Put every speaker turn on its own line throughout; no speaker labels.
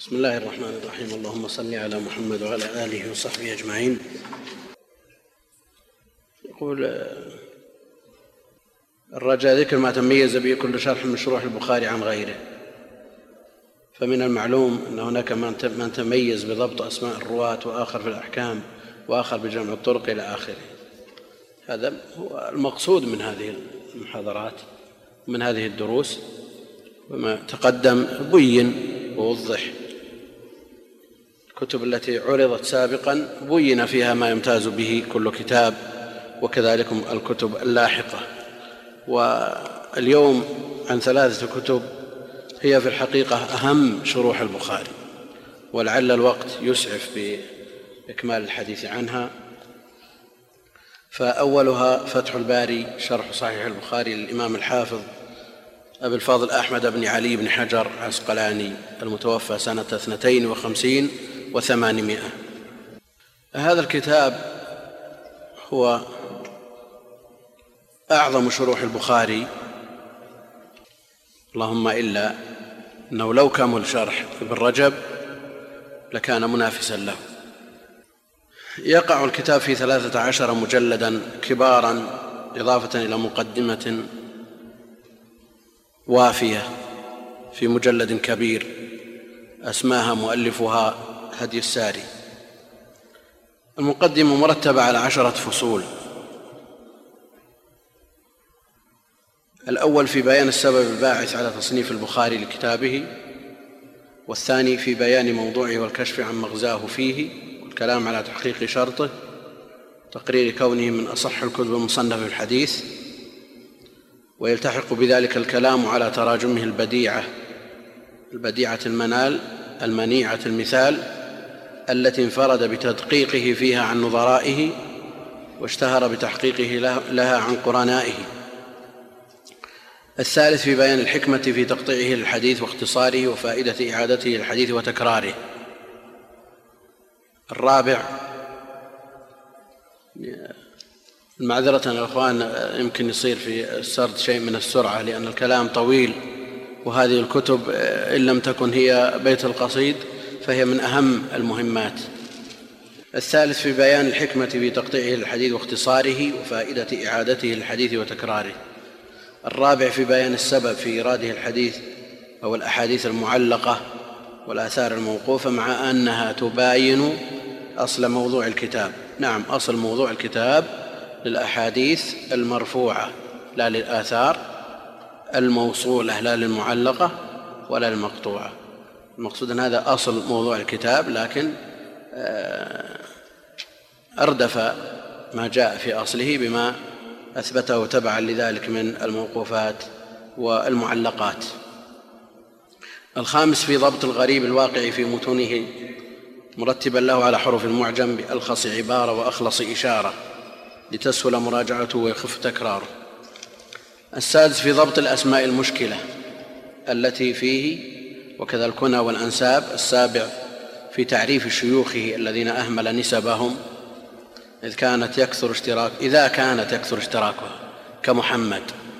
بسم الله الرحمن الرحيم. اللهم صل على محمد وعلى آله وصحبه أجمعين. يقول الرجاء ذكر ما تميز به كل شرح من شروح البخاري عن غيره، فمن المعلوم أن هناك من تميز بضبط أسماء الرواة، وآخر في الأحكام، وآخر بجمع الطرق إلى آخره. هذا هو المقصود من هذه المحاضرات ومن هذه الدروس، وما تقدم بين ووضح. الكتب التي عرضت سابقا بين فيها ما يمتاز به كل كتاب، وكذلك الكتب اللاحقة. واليوم عن 3 كتب هي في الحقيقة أهم شروح البخاري، ولعل الوقت يسعف بإكمال الحديث عنها. فأولها فتح الباري شرح صحيح البخاري للإمام الحافظ أبي الفاضل أحمد بن علي بن حجر العسقلاني المتوفى سنة 52 و800. هذا الكتاب هو أعظم شروح البخاري، اللهم إلا أنه لو كمل شرح ابن رجب لكان منافسا له. يقع الكتاب في 13 مجلدا كبارا، إضافة إلى مقدمة وافية في مجلد كبير أسماها مؤلفها هدي الساري. المقدمة مرتبة على 10 فصول. الأول في بيان السبب الباعث على تصنيف البخاري لكتابه، والثاني في بيان موضوعه والكشف عن مغزاه فيه، والكلام على تحقيق شرطه، تقرير كونه من أصح الكتب المصنفة في الحديث، ويلتحق بذلك الكلام على تراجمه البديعة المنال المنيعة المثال، التي انفرد بتدقيقه فيها عن نظرائه، واشتهر بتحقيقه لها عن قرنائه. الثالث في بيان الحكمة في تقطيعه للحديث واختصاره، وفائدة إعادته للحديث وتكراره. الرابع، معذرة الأخوان يمكن يصير في السرد شيء من السرعة لأن الكلام طويل، وهذه الكتب إن لم تكن هي بيت القصيد فهي من أهم المهمات. الثالث في بيان الحكمة في تقطيعه للحديث واختصاره، وفائدة إعادته للحديث وتكراره. الرابع في بيان السبب في إيراده الحديث أو الأحاديث المعلقة والآثار الموقوفة، مع أنها تباين أصل موضوع الكتاب. نعم، أصل موضوع الكتاب للأحاديث المرفوعة لا للآثار الموصولة، لا للمعلقة ولا للمقطوعة. المقصود أن هذا أصل موضوع الكتاب، لكن أردف ما جاء في أصله بما أثبته تبعا لذلك من الموقوفات والمعلقات. الخامس في ضبط الغريب الواقع في متونه، مرتبا له على حروف المعجم بألخص عبارة وأخلص إشارة لتسهل مراجعته ويخف تكراره. السادس في ضبط الأسماء المشكلة التي فيه، وكذا الكنى والأنساب. السابع في تعريف شيوخه الذين أهمل نسبهم إذا كانت يكثر اشتراكها كمحمد،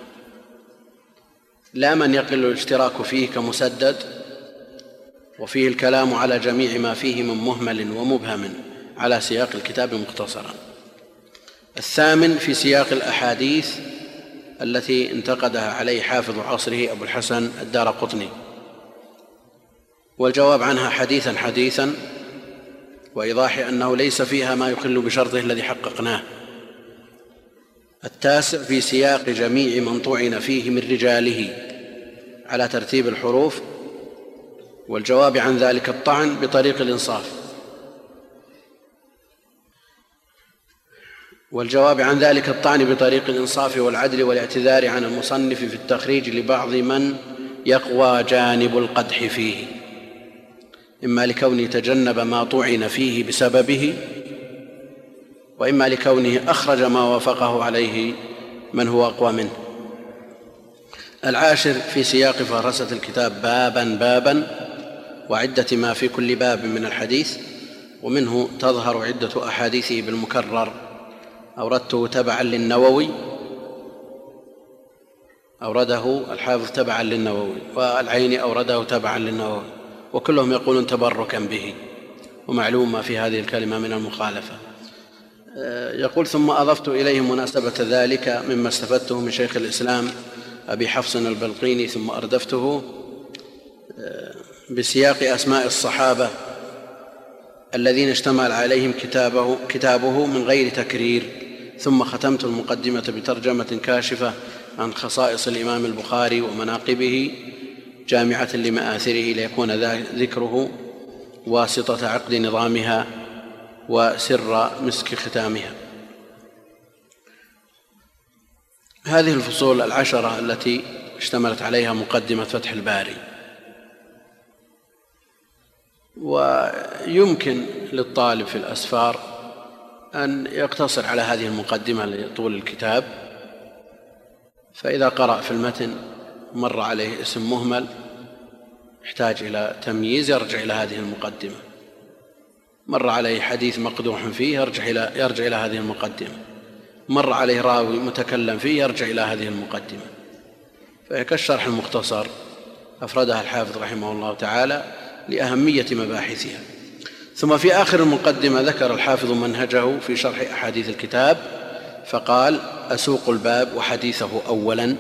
لا من يقل الاشتراك فيه كمسدد، وفيه الكلام على جميع ما فيه من مهمل ومبهم على سياق الكتاب مختصرا. الثامن في سياق الأحاديث التي انتقدها عليه حافظ عصره أبو الحسن الدارقطني، والجواب عنها حديثا، وإيضاح أنه ليس فيها ما يخل بشرطه الذي حققناه. التاسع في سياق جميع من طعن فيه من رجاله على ترتيب الحروف، والجواب عن ذلك الطعن بطريق الإنصاف والعدل والاعتذار عن المصنف في التخريج لبعض من يقوى جانب القدح فيه، إما لكونه تجنب ما طعن فيه بسببه، وإما لكونه أخرج ما وافقه عليه من هو أقوى منه. العاشر في سياق فهرسة الكتاب بابا وعدة ما في كل باب من الحديث، ومنه تظهر عدة أحاديثه بالمكرر. أورده تبعا للنووي، أورده الحافظ تبعا للنووي، والعيني أورده تبعا للنووي، وكلهم يقولون تبركا به، ومعلوم ما في هذه الكلمة من المخالفة. يقول: ثم أضفت إليه مناسبة ذلك مما استفدته من شيخ الإسلام أبي حفص البلقيني، ثم أردفته بسياق أسماء الصحابة الذين اشتمل عليهم كتابه من غير تكرير، ثم ختمت المقدمة بترجمة كاشفة عن خصائص الإمام البخاري ومناقبه جامعة لمآثره، ليكون ذكره واسطة عقد نظامها وسر مسك ختامها. هذه الفصول 10 التي اشتملت عليها مقدمة فتح الباري. ويمكن للطالب في الأسفار أن يقتصر على هذه المقدمة لطول الكتاب، فإذا قرأ في المتن مر عليه اسم مهمل يحتاج إلى تمييز يرجع إلى هذه المقدمة، مر عليه حديث مقدوح فيه يرجع إلى هذه المقدمة، مر عليه راوي متكلم فيه يرجع إلى هذه المقدمة. فهي كالشرح المختصر أفردها الحافظ رحمه الله تعالى لأهمية مباحثها. ثم في آخر المقدمة ذكر الحافظ منهجه في شرح أحاديث الكتاب، فقال: أسوق الباب وحديثه أولا.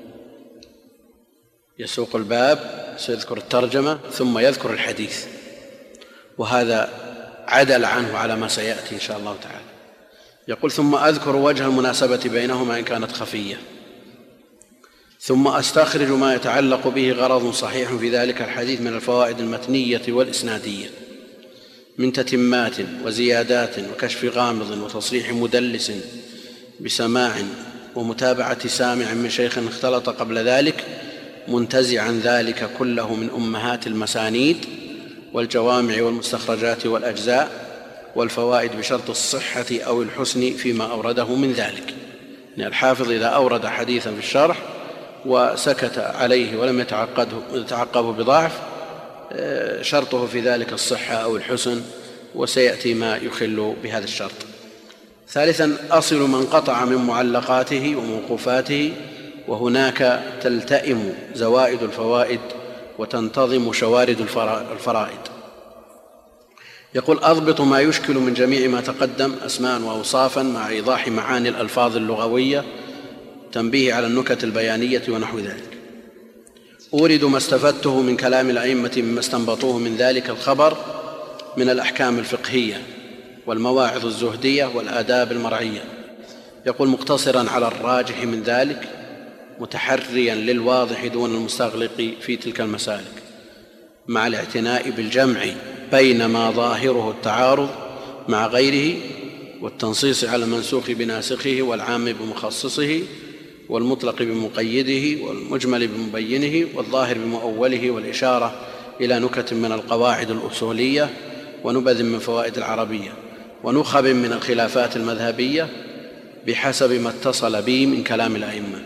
يسوق الباب، سيذكر الترجمة ثم يذكر الحديث، وهذا عدل عنه على ما سيأتي إن شاء الله تعالى. يقول: ثم أذكر وجه المناسبة بينهما إن كانت خفية، ثم أستخرج ما يتعلق به غرض صحيح في ذلك الحديث من الفوائد المتنية والإسنادية، من تتمات وزيادات وكشف غامض وتصريح مدلس بسماع ومتابعة سامع من شيخ اختلط قبل ذلك، منتزعا ذلك كله من أمهات المسانيد والجوامع والمستخرجات والأجزاء والفوائد بشرط الصحة أو الحسن فيما أورده من ذلك. يعني الحافظ إذا أورد حديثا في الشرح وسكت عليه ولم يتعقبه بضعف، شرطه في ذلك الصحة أو الحسن، وسيأتي ما يخل بهذا الشرط. ثالثا: أصل من قطع من معلقاته وموقوفاته، وهناك تلتئم زوائد الفوائد وتنتظم شوارد الفرائد. يقول: أضبط ما يشكل من جميع ما تقدم أسماء وأوصافا مع إيضاح معاني الألفاظ اللغوية، تنبيه على النكت البيانية ونحو ذلك. أورد ما استفدته من كلام الأئمة مما استنبطوه من ذلك الخبر من الأحكام الفقهية والمواعظ الزهدية والآداب المرعية. يقول: مقتصرا على الراجح من ذلك، متحريا للواضح دون المستغلق في تلك المسالك، مع الاعتناء بالجمع بين ما ظاهره التعارض مع غيره، والتنصيص على المنسوخ بناسخه والعام بمخصصه والمطلق بمقيده والمجمل بمبينه والظاهر بمؤوله، والإشارة إلى نكت من القواعد الأصولية ونبذ من فوائد العربية ونخب من الخلافات المذهبية بحسب ما اتصل بي من كلام الأئمة،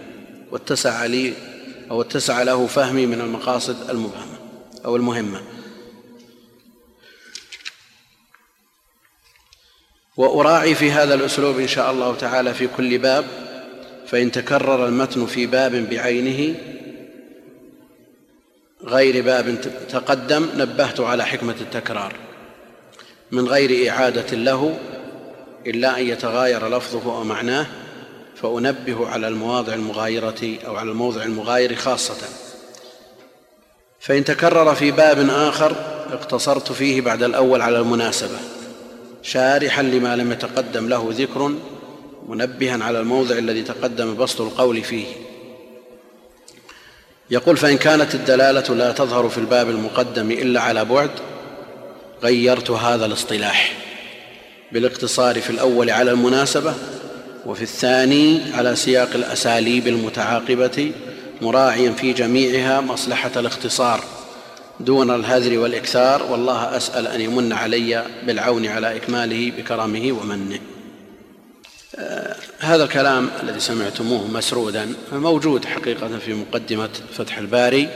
واتسع له فهمي من المقاصد المبهمة أو المهمة. وأراعي في هذا الأسلوب إن شاء الله تعالى في كل باب، فإن تكرر المتن في باب بعينه غير باب تقدم نبهت على حكمة التكرار من غير إعادة له، إلا أن يتغاير لفظه ومعناه، فأنبه على المواضع المغايرة أو على الموضع المغاير خاصة. فإن تكرر في باب آخر اقتصرت فيه بعد الأول على المناسبة، شارحا لما لم يتقدم له ذكر، منبها على الموضع الذي تقدم بسط القول فيه. يقول: فإن كانت الدلالة لا تظهر في الباب المقدم إلا على بعد، غيرت هذا الاصطلاح بالاقتصار في الأول على المناسبة، وفي الثاني على سياق الأساليب المتعاقبة، مراعيا في جميعها مصلحة الاختصار دون الهذر والإكثار، والله أسأل أن يمن علي بالعون على إكماله بكرمه ومنه. هذا الكلام الذي سمعتموه مسرودا موجود حقيقة في مقدمة فتح الباري،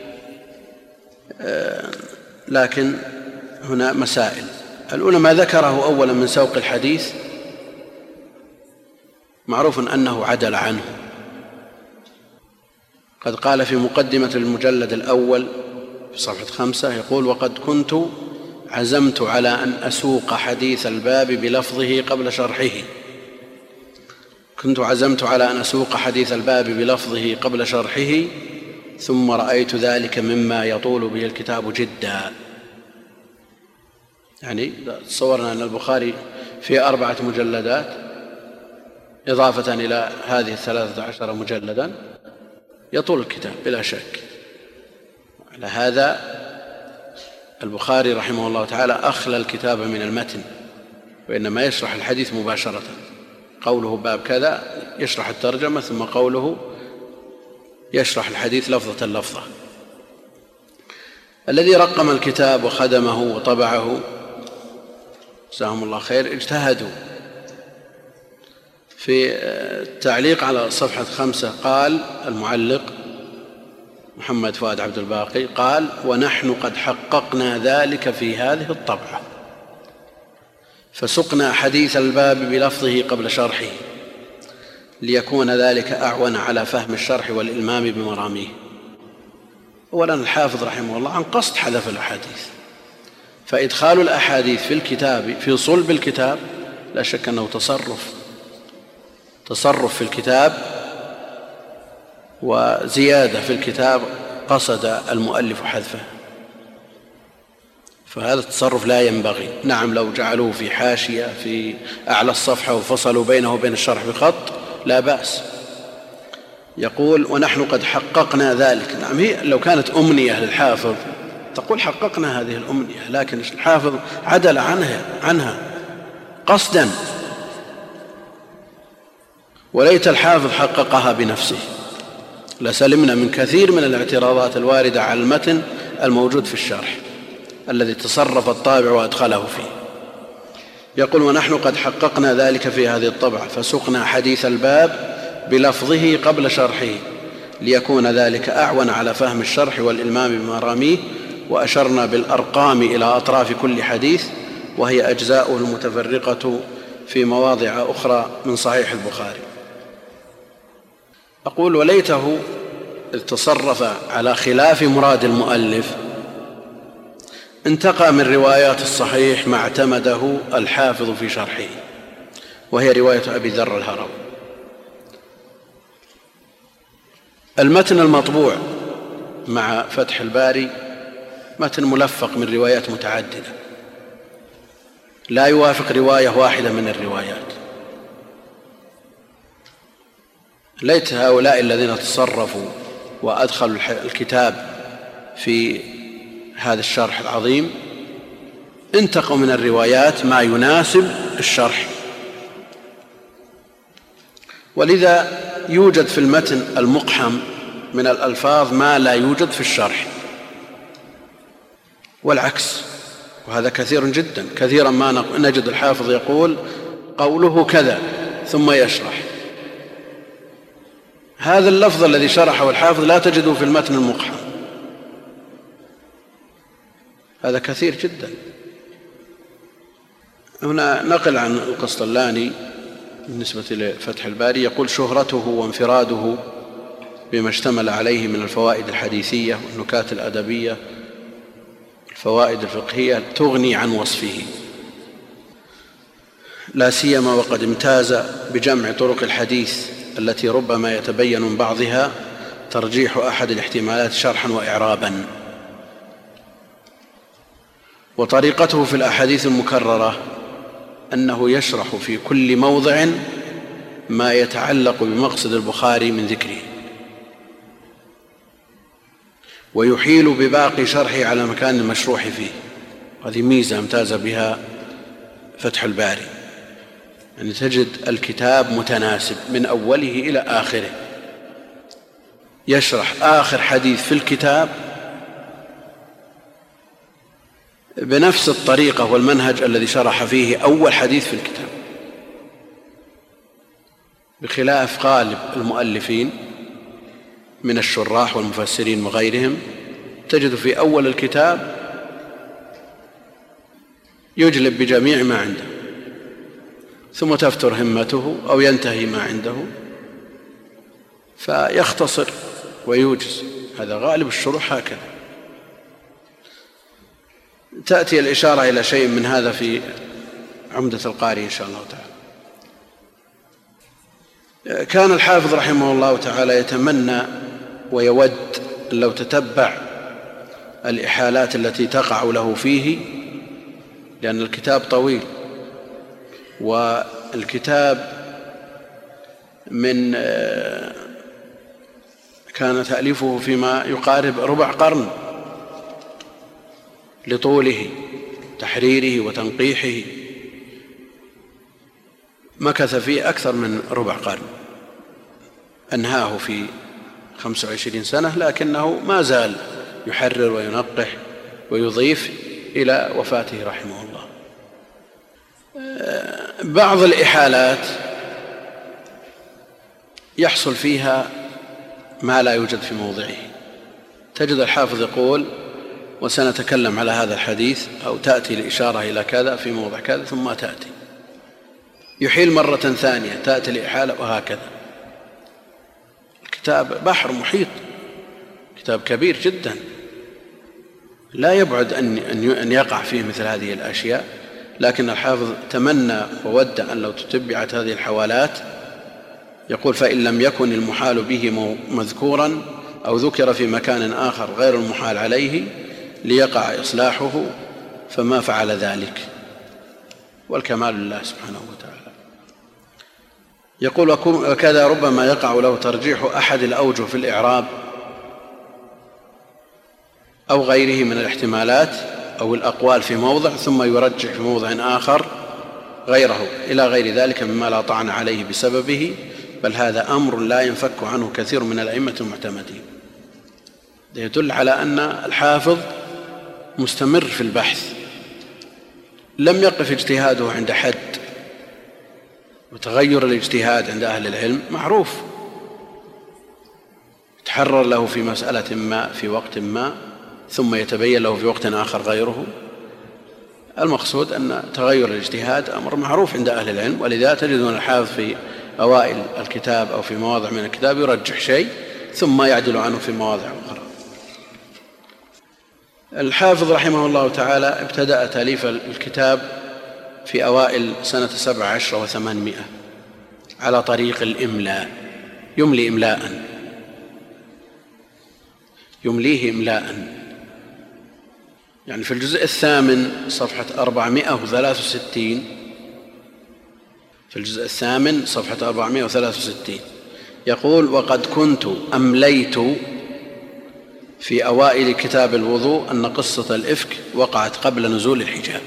لكن هنا مسائل. الأولى ما ذكره أولا من سوق الحديث، معروف أنه عدل عنه. قد قال في مقدمة المجلد الأول في صفحة 5 يقول: وقد كنت عزمت على أن أسوق حديث الباب بلفظه قبل شرحه. كنت عزمت على أن أسوق حديث الباب بلفظه قبل شرحه، ثم رأيت ذلك مما يطول به الكتاب جدا. يعني تصورنا أن البخاري في 4 مجلدات إضافة إلى هذه 13 مجلدا، يطول الكتاب بلا شك. على هذا البخاري رحمه الله تعالى أخلى الكتاب من المتن، وإنما يشرح الحديث مباشرة. قوله باب كذا يشرح الترجمة، ثم قوله يشرح الحديث لفظة لفظة. الذي رقم الكتاب وخدمه وطبعه جزاهم الله خير اجتهدوا. في التعليق على صفحة 5 قال المعلق محمد فؤاد عبد الباقي قال: ونحن قد حققنا ذلك في هذه الطبعة، فسقنا حديث الباب بلفظه قبل شرحه ليكون ذلك أعون على فهم الشرح والإلمام بمراميه. أولا الحافظ رحمه الله عن قصد حذف الأحاديث، فإدخال الأحاديث في الكتاب في صلب الكتاب لا شك أنه تصرف في الكتاب وزيادة في الكتاب قصد المؤلف حذفه، فهذا التصرف لا ينبغي. نعم لو جعلوه في حاشية في أعلى الصفحة وفصلوا بينه وبين الشرح بخط لا بأس. يقول: ونحن قد حققنا ذلك. نعم، هي لو كانت أمنية للحافظ تقول حققنا هذه الأمنية، لكن الحافظ عدل عنها قصدا، وليت الحافظ حققها بنفسه لسلمنا من كثير من الاعتراضات الواردة على المتن الموجود في الشرح الذي تصرف الطابع وأدخله فيه. يقول: ونحن قد حققنا ذلك في هذه الطبعة، فسقنا حديث الباب بلفظه قبل شرحه ليكون ذلك أعون على فهم الشرح والإلمام بمراميه، وأشرنا بالأرقام إلى أطراف كل حديث، وهي أجزاؤه المتفرقة في مواضع أخرى من صحيح البخاري. أقول: وليته تصرف على خلاف مراد المؤلف، انتقى من روايات الصحيح ما اعتمده الحافظ في شرحه، وهي رواية أبي ذر الهروي. المتن المطبوع مع فتح الباري متن ملفق من روايات متعددة لا يوافق رواية واحدة من الروايات. ليت هؤلاء الذين تصرفوا وأدخلوا الكتاب في هذا الشرح العظيم انتقوا من الروايات ما يناسب الشرح، ولذا يوجد في المتن المقحم من الألفاظ ما لا يوجد في الشرح، والعكس، وهذا كثير جدا. كثيرا ما نجد الحافظ يقول قوله كذا ثم يشرح، هذا اللفظ الذي شرحه الحافظ لا تجده في المتن المقحم، هذا كثير جدا. هنا نقل عن القسطلاني بالنسبة لفتح الباري يقول: شهرته وانفراده بما اشتمل عليه من الفوائد الحديثية والنكات الأدبية الفوائد الفقهية تغني عن وصفه، لا سيما وقد امتاز بجمع طرق الحديث التي ربما يتبين من بعضها ترجيح أحد الاحتمالات شرحا وإعرابا. وطريقته في الأحاديث المكررة أنه يشرح في كل موضع ما يتعلق بمقصد البخاري من ذكره، ويحيل بباقي شرحه على مكان المشروح فيه. هذه ميزة امتاز بها فتح الباري، يعني تجد الكتاب متناسب من أوله إلى آخره، يشرح آخر حديث في الكتاب بنفس الطريقة والمنهج الذي شرح فيه أول حديث في الكتاب، بخلاف غالب المؤلفين من الشراح والمفسرين وغيرهم. تجد في أول الكتاب يجلب بجميع ما عنده، ثم تفتر همته أو ينتهي ما عنده فيختصر ويوجز. هذا غالب الشروح هكذا. تأتي الإشارة إلى شيء من هذا في عمدة القاري إن شاء الله تعالى. كان الحافظ رحمه الله تعالى يتمنى ويود لو تتبع الإحالات التي تقع له فيه، لأن الكتاب طويل، والكتاب كان تأليفه فيما يقارب ربع قرن لطوله، تحريره وتنقيحه، مكث فيه أكثر من ربع قرن، أنهاه في 25 سنة، لكنه ما زال يحرر وينقح ويضيف إلى وفاته رحمه الله. بعض الإحالات يحصل فيها ما لا يوجد في موضعه، تجد الحافظ يقول وسنتكلم على هذا الحديث، أو تأتي الإشارة إلى كذا في موضع كذا ثم تأتي، يحيل مرة ثانية تأتي الإحالة، وهكذا. الكتاب بحر محيط، كتاب كبير جدا، لا يبعد أن يقع فيه مثل هذه الأشياء، لكن الحافظ تمنى وود أن لو تتبعت هذه الحوالات، يقول فإن لم يكن المحال به مذكورا أو ذكر في مكان آخر غير المحال عليه ليقع إصلاحه فما فعل ذلك، والكمال لله سبحانه وتعالى. يقول وكذا ربما يقع له ترجيح أحد الأوجه في الإعراب أو غيره من الاحتمالات أو الأقوال في موضع، ثم يرجح في موضع آخر غيره إلى غير ذلك مما لا طعن عليه بسببه، بل هذا أمر لا ينفك عنه كثير من الأئمة المعتمدين. يدل على أن الحافظ مستمر في البحث، لم يقف اجتهاده عند حد، وتغير الاجتهاد عند أهل العلم معروف، يتحرر له في مسألة ما في وقت ما ثم يتبين له في وقت آخر غيره. المقصود أن تغير الاجتهاد أمر معروف عند أهل العلم، ولذا تجدون الحافظ في أوائل الكتاب أو في مواضع من الكتاب يرجح شيء ثم يعدل عنه في مواضع أخرى. الحافظ رحمه الله تعالى ابتدأ تأليف الكتاب في أوائل سنة 17 و800 على طريق الإملاء، يملي إملاء، يمليه إملاء، يعني في الجزء 8 صفحة 463، في الجزء 8 صفحة 463 يقول وقد كنت أمليت في أوائل كتاب الوضوء أن قصة الإفك وقعت قبل نزول الحجاب.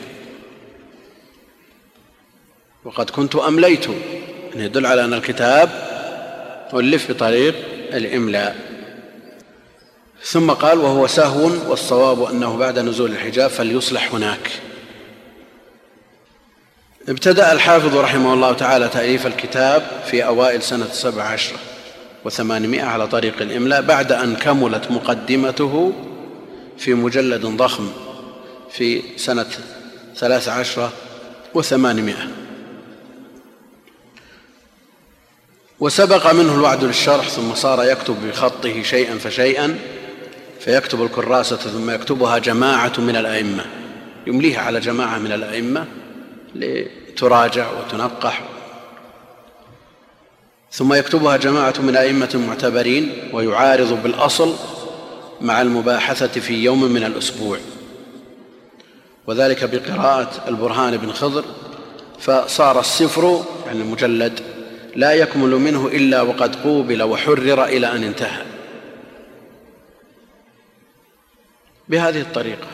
وقد كنت أمليت يعني يدل على أن الكتاب ألف بطريق الإملاء. ثم قال وهو سهو والصواب أنه بعد نزول الحجاب فليصلح هناك. ابتدأ الحافظ رحمه الله تعالى تأليف الكتاب في أوائل سنة 17 و800 على طريق الإملاء، بعد أن كملت مقدمته في مجلد ضخم في سنة 13 و800. وسبق منه الوعد للشرح، ثم صار يكتب بخطه شيئا فشيئا، فيكتب الكراسة ثم يكتبها جماعة من الأئمة، يمليها على جماعة من الأئمة لتراجع وتنقح، ثم يكتبها جماعة من أئمة معتبرين ويعارض بالأصل مع المباحثة في يوم من الأسبوع، وذلك بقراءة البرهان بن خضر، فصار السفر يعني المجلد لا يكمل منه إلا وقد قوبل وحرر إلى أن انتهى. بهذه الطريقة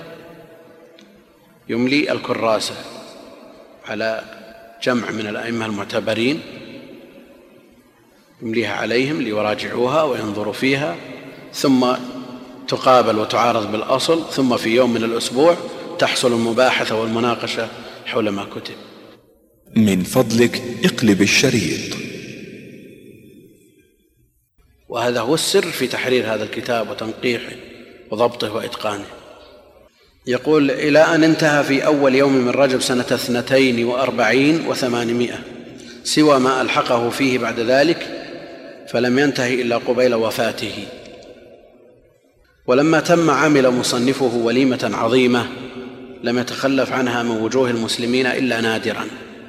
يملي الكراسة على جمع من الأئمة المعتبرين، يمليها عليهم ليراجعوها وينظروا فيها، ثم تقابل وتعارض بالأصل، ثم في يوم من الأسبوع تحصل المباحثة والمناقشة حول ما كتب.
من فضلك اقلب الشريط.
وهذا هو السر في تحرير هذا الكتاب وتنقيحه وضبطه وإتقانه. يقول إلى أن انتهى في أول يوم من رجب سنة 42 و800، سوى ما ألحقه فيه بعد ذلك فلم ينتهي إلا قبيل وفاته. ولما تم عمل مصنفه وليمة عظيمة لم يتخلف عنها من وجوه المسلمين إلا نادرا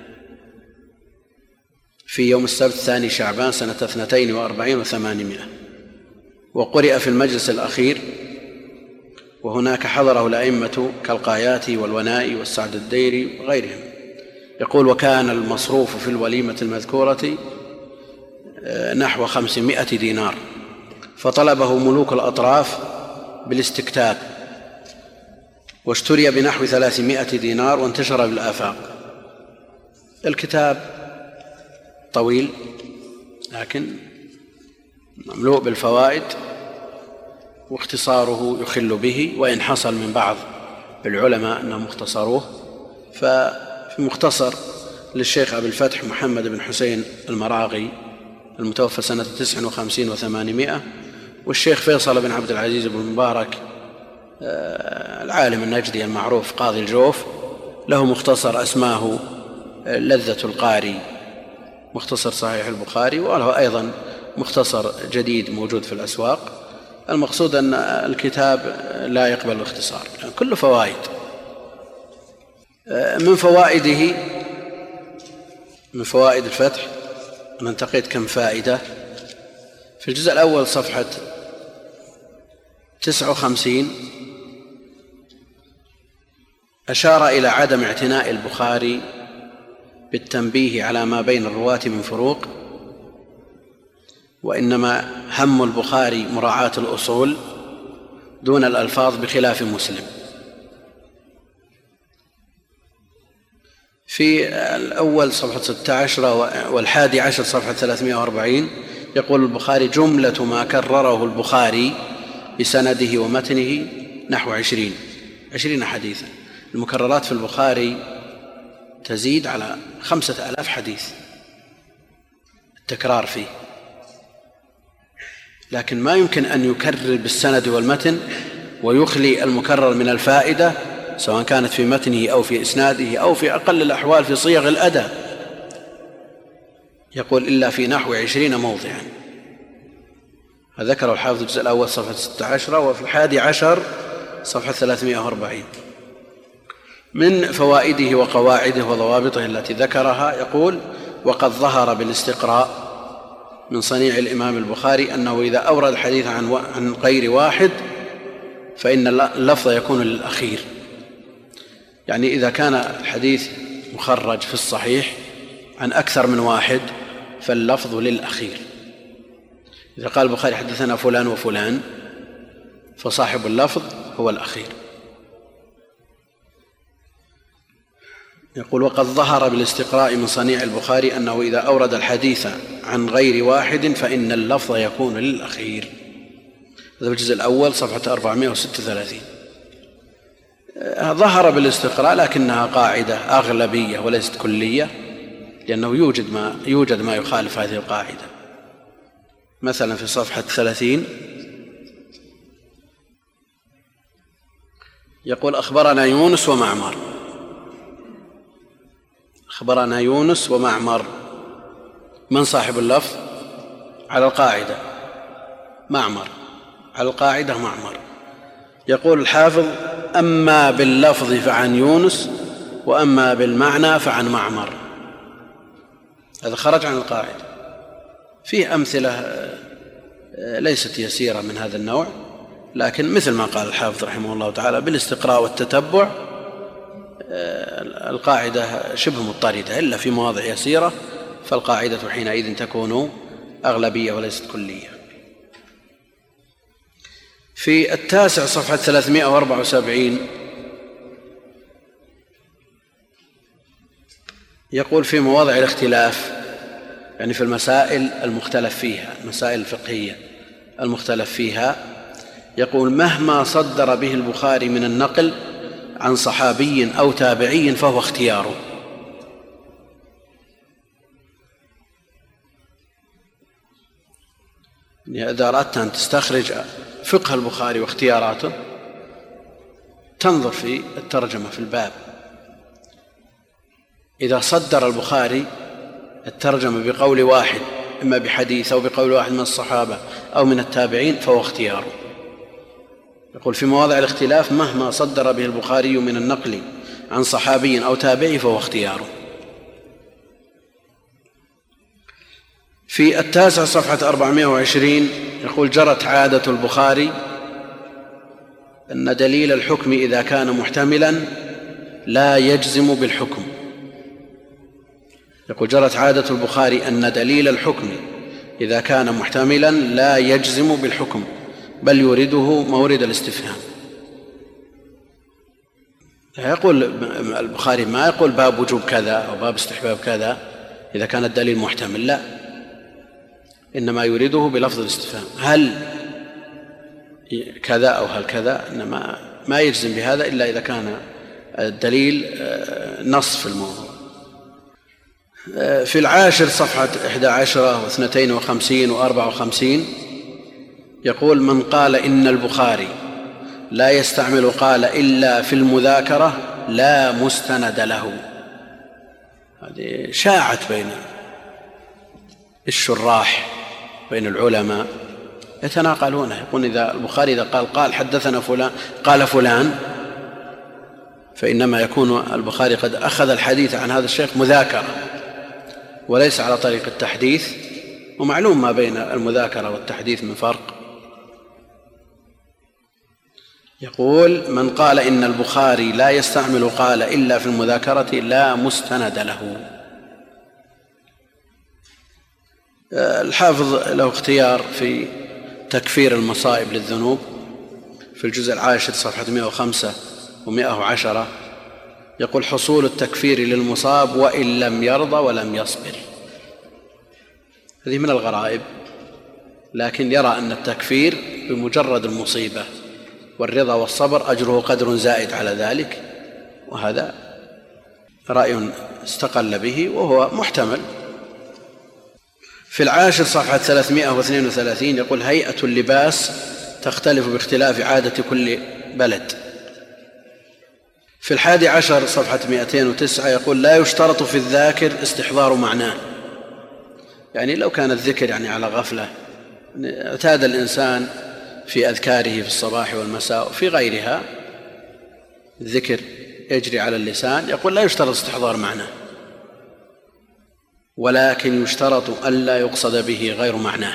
في يوم السبت 2 شعبان سنة 42 و800، وقرئ في المجلس الأخير، وهناك حضره الأئمة كالقاياتي والونائي والسعد الديري وغيرهم. يقول: وكان المصروف في الوليمة المذكورة نحو 500 دينار، فطلبه ملوك الأطراف بالاستكتاب، واشتري بنحو 300 دينار وانتشر بالآفاق. الكتاب طويل لكن مملوء بالفوائد، واختصاره يخل به، وإن حصل من بعض العلماء أنهم اختصروه. ففي مختصر للشيخ أبي الفتح محمد بن حسين المراغي المتوفى سنة 59 و800، والشيخ فيصل بن عبد العزيز بن مبارك العالم النجدي المعروف قاضي الجوف، له مختصر أسماه لذة القاري، مختصر صحيح البخاري، وله أيضا مختصر جديد موجود في الأسواق. المقصود أن الكتاب لا يقبل الاختصار، يعني كله فوائد. من فوائد الفتح أنا انتقيت كم فائدة. في الجزء الأول صفحة 59 أشار إلى عدم اعتناء البخاري بالتنبيه على ما بين الرواة من فروق، وإنما هم البخاري مراعاة الأصول دون الألفاظ بخلاف مسلم. في الأول صفحة 16 وال11 صفحة 340 يقول البخاري: جملة ما كرره البخاري بسنده ومتنه نحو 20 حديثا. المكررات في البخاري تزيد على 5000 حديث التكرار فيه، لكن ما يمكن أن يكرر بالسند والمتن ويخلي المكرر من الفائدة، سواء كانت في متنه أو في إسناده أو في أقل الأحوال في صيغ الأداء. يقول: إلا في نحو 20 موضعا. ذكر الحافظ الجزء الأول صفحة 16، وفي 11 صفحة 340. من فوائده وقواعده وضوابطه التي ذكرها يقول: وقد ظهر بالاستقراء من صنيع الإمام البخاري أنه إذا أورد الحديث عن غير واحد فإن اللفظ يكون للأخير. يعني إذا كان الحديث مخرج في الصحيح عن أكثر من واحد فاللفظ للأخير. إذا قال البخاري حدثنا فلان وفلان فصاحب اللفظ هو الأخير. يقول: وقد ظهر بالاستقراء من صنيع البخاري أنه إذا أورد الحديث عن غير واحد فإن اللفظ يكون للأخير. هذا الجزء الأول صفحة 436. ظهر بالاستقراء لكنها قاعدة أغلبية وليست كلية، لأنه يوجد ما يخالف هذه القاعدة. مثلا في صفحة 30 يقول: أخبرنا يونس ومعمر. أخبرنا يونس ومعمر، من صاحب اللفظ؟ على القاعدة معمر، على القاعدة معمر. يقول الحافظ: أما باللفظ فعن يونس، وأما بالمعنى فعن معمر. هذا خرج عن القاعدة. فيه أمثلة ليست يسيرة من هذا النوع، لكن مثل ما قال الحافظ رحمه الله تعالى بالاستقراء والتتبع القاعدة شبه مضطردة، إلا في مواضع يسيرة فالقاعدة حينئذ تكون أغلبية وليست كلية. في 9 صفحة 374 يقول: في مواضع الاختلاف، يعني في المسائل المختلف فيها، المسائل الفقهية المختلف فيها، يقول: مهما صدر به البخاري من النقل عن صحابي أو تابعي فهو اختياره. يعني إذا أردت أن تستخرج فقه البخاري واختياراته تنظر في الترجمة في الباب. إذا صدر البخاري الترجمة بقول واحد، إما بحديث أو بقول واحد من الصحابة أو من التابعين، فهو اختياره. يقول في مواضع الاختلاف مهما صدر به البخاري من النقل عن صحابي أو تابعي فهو اختياره. في 9 صفحة 420 يقول جرت عادة البخاري أن دليل الحكم إذا كان محتملا لا يجزم بالحكم. يقول جرت عادة البخاري أن دليل الحكم إذا كان محتملا لا يجزم بالحكم بل يورده مورد الاستفهام. يقول البخاري ما يقول باب وجوب كذا أو باب استحباب كذا إذا كان الدليل محتمل، لا، إنما يورده بلفظ الاستفهام، هل كذا أو هل كذا، إنما ما يجزم بهذا إلا إذا كان الدليل نص في الموضوع. في 10 صفحة 11 و52 و54 يقول من قال إن البخاري لا يستعمل قال إلا في المذاكرة لا مستند له. هذه شاعت بين الشراح بين العلماء يتناقلونه، يقول إذا البخاري إذا قال حدثنا فلان قال فلان فإنما يكون البخاري قد أخذ الحديث عن هذا الشيخ مذاكرة وليس على طريق التحديث، ومعلوم ما بين المذاكرة والتحديث من فرق. يقول من قال إن البخاري لا يستعمل قال إلا في المذاكرة لا مستند له. الحافظ له اختيار في تكفير المصائب للذنوب في الجزء 10 صفحة 105 و110 يقول حصول التكفير للمصاب وإن لم يرضى ولم يصبر. هذه من الغرائب، لكن يرى أن التكفير بمجرد المصيبة والرضا والصبر أجره قدر زائد على ذلك، وهذا رأي استقل به وهو محتمل. في 10 صفحة 332 يقول هيئة اللباس تختلف باختلاف عادة كل بلد. في 11 صفحة 209 يقول لا يشترط في الذاكر استحضار معناه، يعني لو كان الذكر يعني على غفلة اعتاد الإنسان في أذكاره في الصباح والمساء وفي غيرها الذكر يجري على اللسان، يقول لا يشترط استحضار معناه، ولكن يشترط ألا يقصد به غير معناه.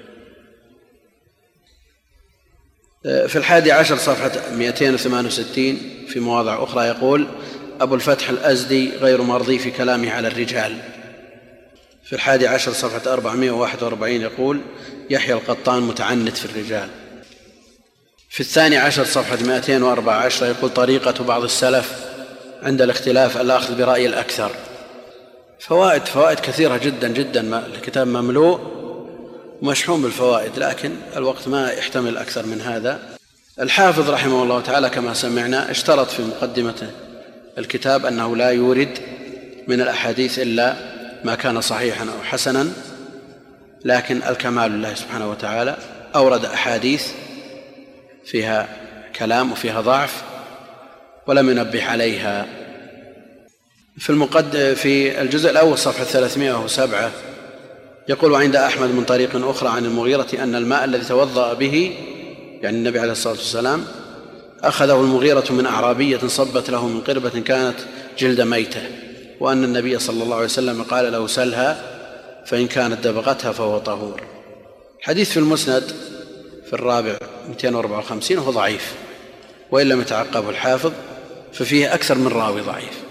في 11 صفحة 268 في مواضع أخرى يقول أبو الفتح الأزدي غير مرضي في كلامه على الرجال. في 11 صفحة 441 يقول يحيى القطان متعنت في الرجال. في 12 صفحة 214 يقول طريقة بعض السلف عند الاختلاف الأخذ برأي الأكثر. فوائد كثيرة جدا جدا، الكتاب مملوء ومشحون بالفوائد، لكن الوقت ما يحتمل أكثر من هذا. الحافظ رحمه الله تعالى كما سمعنا اشترط في مقدمة الكتاب أنه لا يورد من الأحاديث إلا ما كان صحيحا أو حسنا، لكن الكمال لله سبحانه وتعالى أورد أحاديث فيها كلام وفيها ضعف ولم ينبه عليها. في الجزء الأول صفحة 307 يقول وعند أحمد من طريق أخرى عن المغيرة أن الماء الذي توضأ به يعني النبي عليه الصلاة والسلام أخذه المغيرة من أعرابية صبت له من قربة كانت جلد ميتة، وأن النبي صلى الله عليه وسلم قال له سلها فإن كانت دبغتها فهو طهور. الحديث في المسند في الرابع 254 وهو ضعيف، وإن لم يتعقبه الحافظ ففيه أكثر من راوي ضعيف.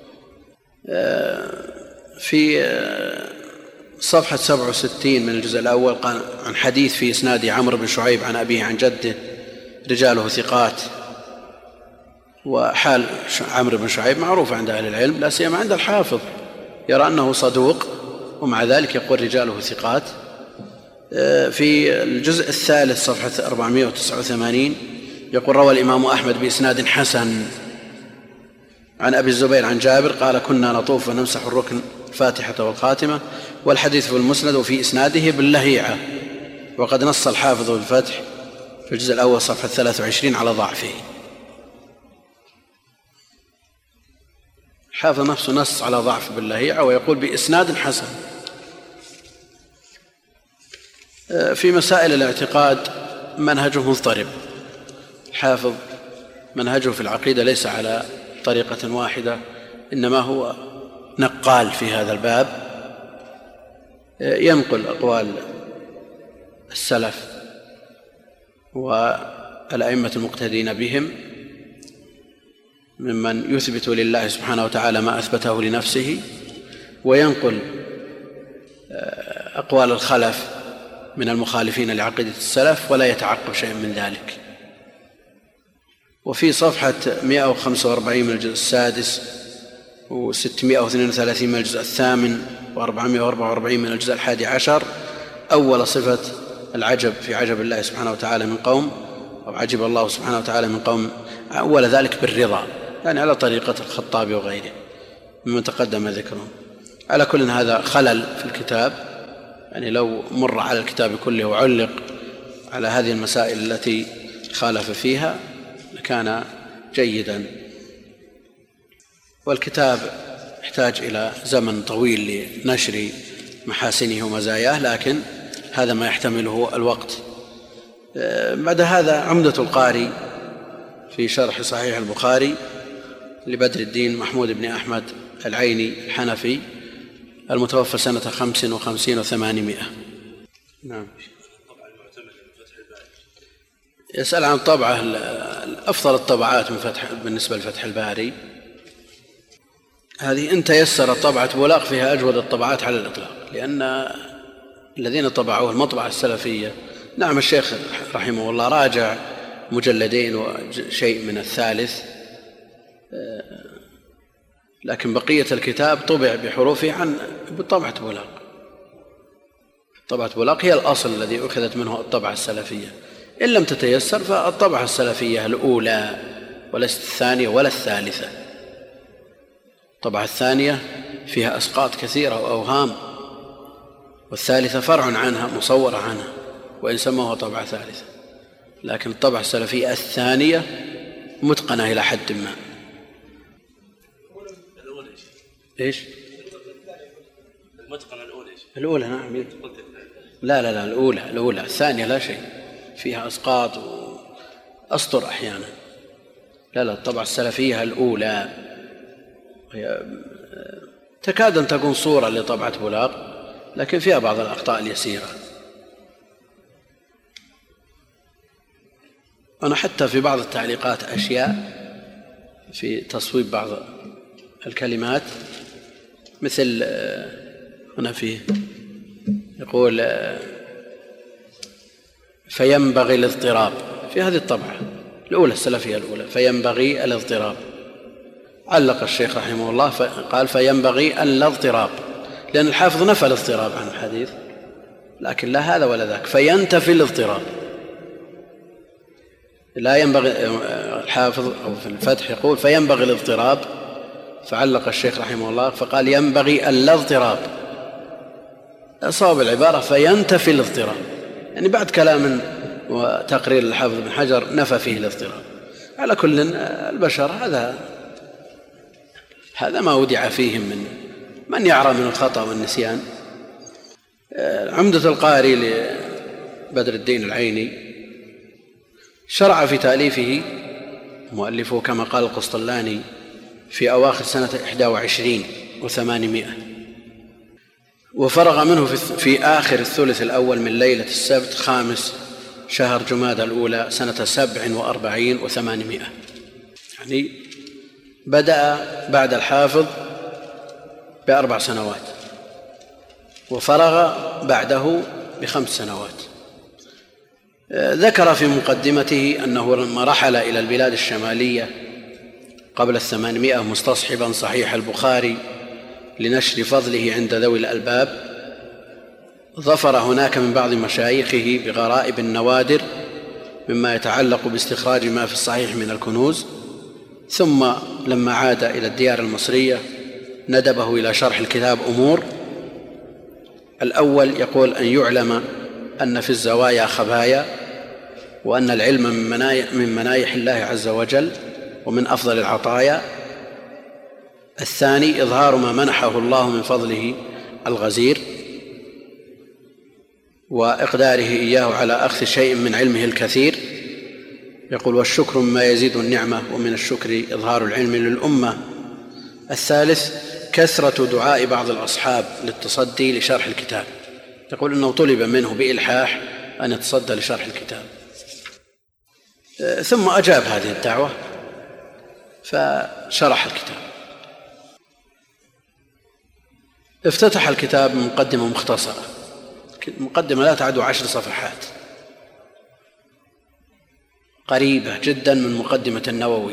في صفحة 67 من الجزء الأول قال عن حديث في إسناد عمرو بن شعيب عن أبيه عن جده رجاله ثقات، وحال عمرو بن شعيب معروف عند أهل العلم لا سيما عند الحافظ، يرى أنه صدوق ومع ذلك يقول رجاله ثقات. في الجزء الثالث صفحة 489 يقول روى الإمام أحمد بإسناد حسن عن أبي الزبير عن جابر قال كنا نطوف ونمسح الركن الفاتحة والخاتمة، والحديث في المسند وفي إسناده باللهيعة، وقد نص الحافظ في الفتح في الجزء الأول صفحة 23 على ضعفه. الحافظ نفسه نص على ضعف باللهيعة ويقول بإسناد حسن. في مسائل الاعتقاد منهجه مضطرب. الحافظ منهجه في العقيدة ليس على طريقة واحدة، إنما هو نقال في هذا الباب، ينقل أقوال السلف والأئمة المقتدين بهم ممن يثبت لله سبحانه وتعالى ما أثبته لنفسه، وينقل أقوال الخلف من المخالفين لعقيدة السلف ولا يتعقب شيء من ذلك. وفي صفحة 145 من الجزء السادس و632 من الجزء الثامن و444 من الجزء 11 أول صفة العجب في عجب الله سبحانه وتعالى من قوم، أو عجب الله سبحانه وتعالى من قوم، أول ذلك بالرضا، يعني على طريقة الخطابي وغيره ممن تقدم ذكرهم. على كل هذا خلل في الكتاب، يعني لو مر على الكتاب كله وعلق على هذه المسائل التي خالف فيها لكان جيدا. والكتاب يحتاج إلى زمن طويل لنشر محاسنه ومزاياه، لكن هذا ما يحتمله الوقت. بعد هذا عمدة القاري في شرح صحيح البخاري لبدر الدين محمود بن أحمد العيني الحنفي المتوفى سنة 55 و800. نعم. يسأل عن طبعة أفضل الطبعات بالنسبة لفتح الباري. هذه إن تيسر طبعة بولاق فيها أجود الطبعات على الإطلاق، لأن الذين طبعوه المطبعة السلفية، نعم الشيخ رحمه الله راجع مجلدين وشيء من الثالث، لكن بقية الكتاب طبع بحروفه عن بطبعة بولاق. طبعة بولاق هي الأصل الذي أخذت منه الطبعة السلفية، إن لم تتيسر فالطبعة السلفية الأولى وليست الثانية ولا الثالثة. الطبعة الثانية فيها أسقاط كثيرة وأوهام، والثالثة فرع عنها مصورة عنها وإن سموها طبعة ثالثة، لكن الطبعة السلفية الثانية متقنة إلى حد ما. إيش؟
المتقنة الأولى.
الأولى نعم. لا الأولى، الثانية لا شيء، فيها أسقاط وأسطر أحيانا. لا الطبعة السلفية الأولى هي تكاد أن تكون صورة لطبعة بولاق، لكن فيها بعض الأخطاء اليسيرة. أنا حتى في بعض التعليقات أشياء في تصويب بعض الكلمات، مثل هنا فيه يقول فينبغي الاضطراب، في هذه الطبعة الأولى السلفية الأولى فينبغي الاضطراب، علق الشيخ رحمه الله قال فينبغي الاضطراب، لأن الحافظ نفى الاضطراب عن الحديث، لكن لا هذا ولا ذاك، فينتفي الاضطراب. لا ينبغي، الحافظ أو في الفتح يقول فينبغي الاضطراب، فعلق الشيخ رحمه الله فقال ينبغي الاضطراب. صواب العبارة فينتفي الاضطراب، يعني بعد كلام وتقرير الحافظ بن حجر نفى فيه الاضطراب. على كل البشر هذا ما ودع فيهم من يعرى من الخطأ والنسيان. عمدة القاري لبدر الدين العيني شرع في تأليفه مؤلفه كما قال القسطلاني في أواخر سنة 21 و800، وفرغ منه في آخر الثلث الأول من ليلة السبت 5 شهر جمادى الأولى سنة 47 و800، يعني بدأ بعد الحافظ ب4 سنوات وفرغ بعده ب5 سنوات. ذكر في مقدمته أنه لما رحل إلى البلاد الشمالية قبل 800 مستصحبا صحيح البخاري لنشر فضله عند ذوي الألباب، ظفر هناك من بعض مشايخه بغرائب النوادر مما يتعلق باستخراج ما في الصحيح من الكنوز، ثم لما عاد إلى الديار المصرية ندبه إلى شرح الكتاب أمور. الأول يقول أن يعلم أن في الزوايا خبايا، وأن العلم من منايح الله عز وجل ومن أفضل العطايا. الثاني إظهار ما منحه الله من فضله الغزير وإقداره إياه على أخذ شيء من علمه الكثير. يقول: والشكر مما يزيد النعمة، ومن الشكر إظهار العلم للأمة. الثالث: كثرة دعاء بعض الأصحاب للتصدي لشرح الكتاب. يقول إنه طلب منه بإلحاح أن يتصدى لشرح الكتاب، ثم أجاب هذه الدعوة فشرح الكتاب. افتتح الكتاب بمقدمة مختصرة، مقدمة لا تعد 10 صفحات، قريبة جدا من مقدمة النووي.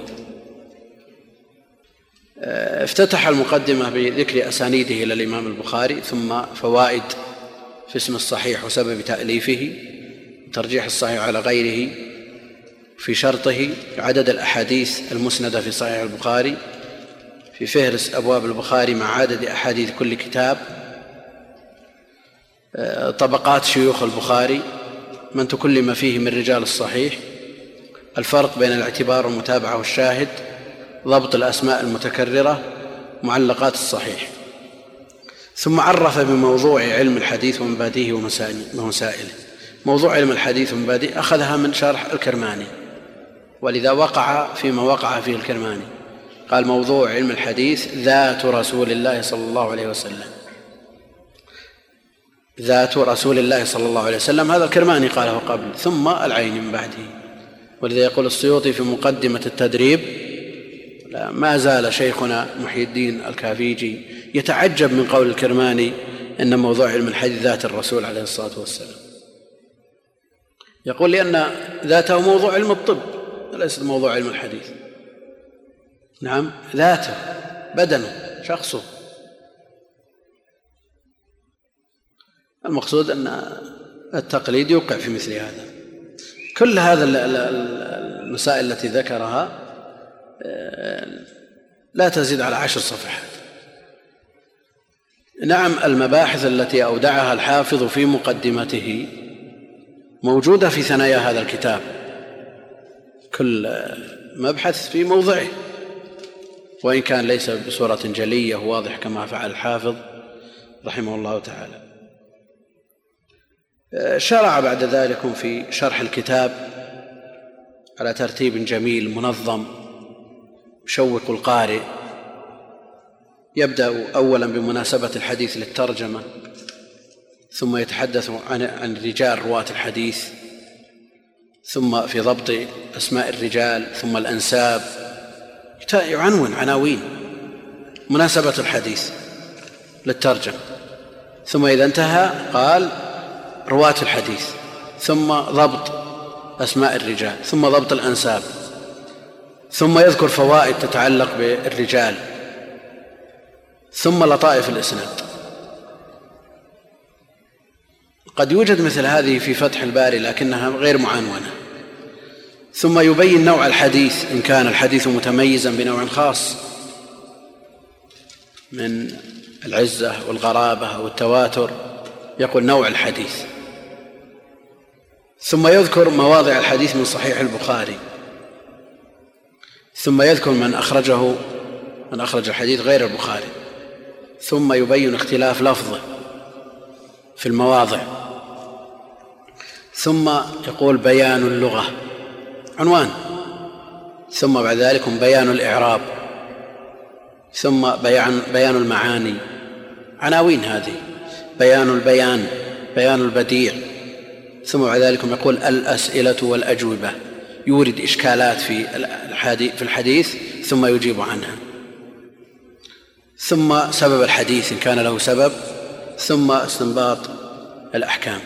افتتح المقدمة بذكر أسانيده إلى الإمام البخاري، ثم فوائد في اسم الصحيح وسبب تأليفه، ترجيح الصحيح على غيره، في شرطه، عدد الأحاديث المسندة في صحيح البخاري، في فهرس أبواب البخاري مع عدد أحاديث كل كتاب، طبقات شيوخ البخاري، من تكلم فيه من رجال الصحيح، الفرق بين الاعتبار والمتابعة والشاهد، ضبط الأسماء المتكررة، معلقات الصحيح. ثم عرف بموضوع علم الحديث ومبادئه ومسائله. موضوع علم الحديث ومبادئه أخذها من شرح الكرماني، ولذا وقع فيما وقع فيه الكرماني. قال: موضوع علم الحديث ذات رسول الله صلى الله عليه وسلم. ذات رسول الله صلى الله عليه وسلم، هذا الكرماني قاله قبل، ثم العيني من بعده. ولذا يقول السيوطي في مقدمة التدريب: ما زال شيخنا محي الدين الكافيجي يتعجب من قول الكرماني إن موضوع علم الحديث ذات الرسول عليه الصلاة والسلام. يقول: لأن ذاته موضوع علم الطب، ليس موضوع علم الحديث. نعم، ذاته، بدنه، شخصه. المقصود أن التقليد يوقع في مثل هذا. كل هذا المسائل التي ذكرها لا تزيد على 10 صفحات. نعم، المباحث التي أودعها الحافظ في مقدمته موجودة في ثنايا هذا الكتاب، كل مبحث في موضعه، وإن كان ليس بصورة جلية وواضح كما فعل الحافظ رحمه الله تعالى. شرع بعد ذلك في شرح الكتاب على ترتيب جميل منظم يشوق القارئ. يبدأ أولا بمناسبة الحديث للترجمة، ثم يتحدث عن رجال رواة الحديث، ثم في ضبط أسماء الرجال، ثم الأنساب، يعنون عناوين مناسبة الحديث للترجمة. ثم إذا انتهى قال رواة الحديث، ثم ضبط أسماء الرجال، ثم ضبط الأنساب، ثم يذكر فوائد تتعلق بالرجال، ثم لطائف الإسناد. قد يوجد مثل هذه في فتح الباري لكنها غير معنونة. ثم يبين نوع الحديث إن كان الحديث متميزا بنوع خاص من العزة والغرابة والتواتر، يقول نوع الحديث. ثم يذكر مواضع الحديث من صحيح البخاري، ثم يذكر من أخرج الحديث غير البخاري، ثم يبين اختلاف لفظه في المواضع، ثم يقول بيان اللغة عنوان، ثم بعد ذلك بيان الإعراب، ثم بيان المعاني، عناوين هذه، بيان البيان، بيان البديع، ثم بعد ذلك يقول الأسئلة والأجوبة، يورد إشكالات في الحديث ثم يجيب عنها، ثم سبب الحديث إن كان له سبب، ثم استنباط الأحكام.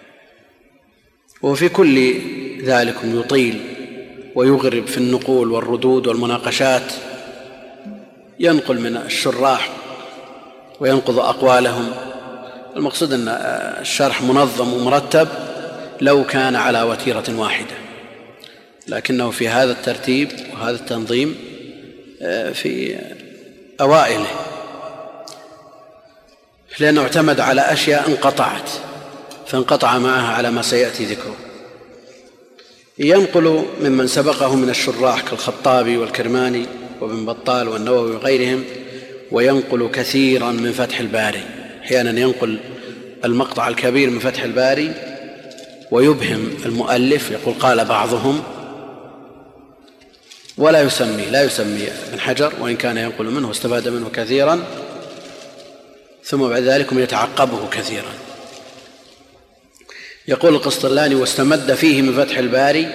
وفي كل ذلك يطيل ويغرب في النقول والردود والمناقشات، ينقل من الشراح وينقض أقوالهم. المقصود أن الشرح منظم ومرتب لو كان على وتيرة واحدة، لكنه في هذا الترتيب وهذا التنظيم في أوائله، لأنه اعتمد على أشياء انقطعت فانقطع معها على ما سيأتي ذكره. ينقل ممن سبقه من الشراح كالخطابي والكرماني وابن بطال والنووي وغيرهم، وينقل كثيرا من فتح الباري. أحيانا ينقل المقطع الكبير من فتح الباري ويبهم المؤلف، يقول قال بعضهم، ولا يسمي ابن حجر وإن كان ينقل منه واستفاد منه كثيرا، ثم بعد ذلك يتعقبه كثيرا. يقول القسطلاني: واستمد فيه من فتح الباري،